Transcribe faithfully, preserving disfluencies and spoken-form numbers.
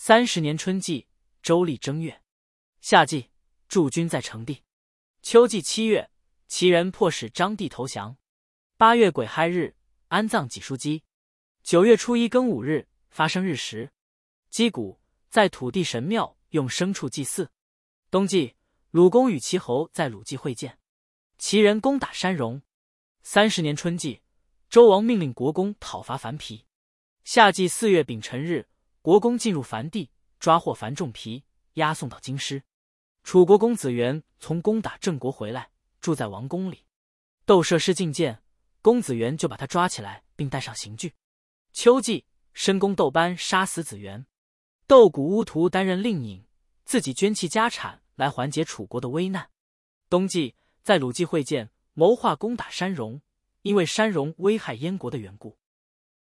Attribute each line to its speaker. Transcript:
Speaker 1: 三十年春季，周历正月。夏季，驻军在成地。秋季七月，齐人迫使张帝投降。八月癸亥日，安葬纪叔基。九月初一庚午日，发生日食。击鼓，在土地神庙用牲畜祭祀。冬季，鲁公与齐侯在鲁季会见。齐人攻打山戎。三十年春季，周王命令国公讨伐樊皮。夏季四月丙辰日，国公进入樊地，抓获樊仲皮，押送到京师。楚国公子元从攻打郑国回来，住在王宫里。窦摄失进谏，公子元就把他抓起来，并带上刑具。秋季，申公窦班杀死子元。窦谷乌图担任令尹，自己捐弃家产来缓解楚国的危难。冬季，在鲁季会见，谋划攻打山戎，因为山戎危害燕国的缘故。